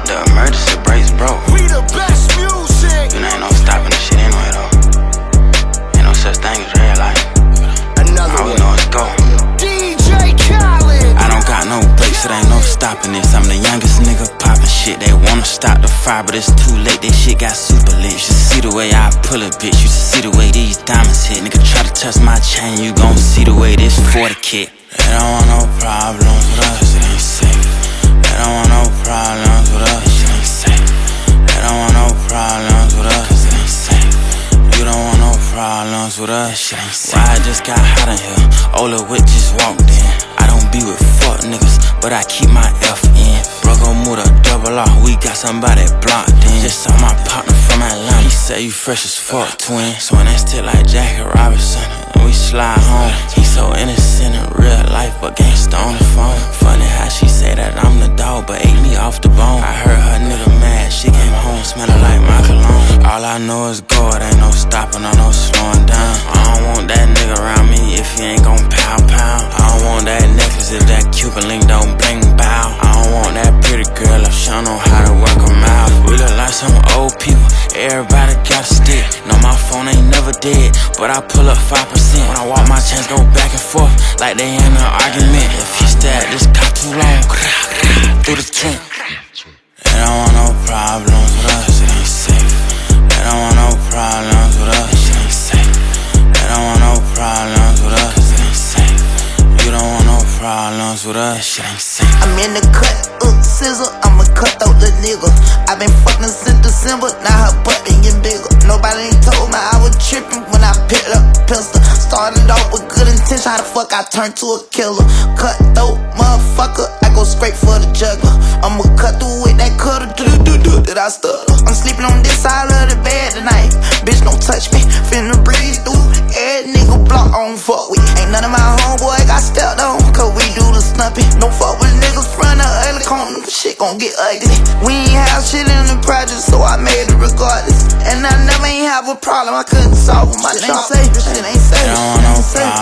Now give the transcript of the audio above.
The emergency brakes broke. We the best music. You know, ain't no stopping this shit anyway though. Ain't no such thing as red light. Another All we one. know is go. DJ Khaled. I don't got no brakes, it ain't no stopping this. I'm the youngest nigga poppin' shit. They wanna stop the fire, but it's too late. This shit got super lit. You should see the way I pull it, bitch. You should see the way these diamonds hit. Nigga try to touch my chain, you gon' see the way this 40 kick. They don't want no problems with us, it ain't safe. They don't want no problems with us, it ain't safe. They don't want no problems with us, it ain't safe. You don't want no problems with us, shit ain't safe. Why I just got hot in here, Ola Witt just walked in. I don't be with fuck niggas, but I keep my F in. Bruggo Muda, double R, we got somebody blocked in. Just saw my partner from Atlanta, he said you fresh as fuck, twin. So when that's still like Jackie Robinson, and we slide home. He so innocent in real life, but gangsta on the phone. Funny how she say that I'm the dog, but ate me off the bone. I heard her nigga mad, she came home smelling like my cologne. All I know is go, it ain't no stopping or no slowing down. I don't want that nigga around me if he ain't gon' pound pound. I don't want that necklace if that Cuban link don't bling bow. I don't want that pretty girl if she don't know how to work her mouth. We look like some old people, everybody got a stick. No, my phone ain't never dead, but I pull up 5%. When I walk, my chains go back and forth like they in an argument. If he stay at this car too long, through the tent. They don't want no problems with us, it ain't safe. They don't want no problems with us, it ain't safe. They don't want no problems with us, it ain't safe. You don't want no problems with us, shit ain't safe. I'm in the cut, scissor, I'm a cutthroat little nigga. I been fucking since December, now her butt been getting bigger. Nobody ain't told me I was tripping when I picked up a pistol. Started off with good intention, how the fuck I turned to a killer? Cutthroat motherfucker, I go straight for the juggler. I'ma cut through with that cutter, that I stutter. I'm sleeping on this side of the bed tonight. Bitch, don't touch me, finna breathe through. Every nigga block on fuck with. Ain't none of my homeboy got stepped on, cause we do the stumping. Don't fuck with niggas front of ugly corner, shit gon' get ugly. We ain't have shit in the project, so I made it regardless. And I never ain't have a problem I couldn't solve with my shit ain't safe, shit ain't safe. They don't want no problems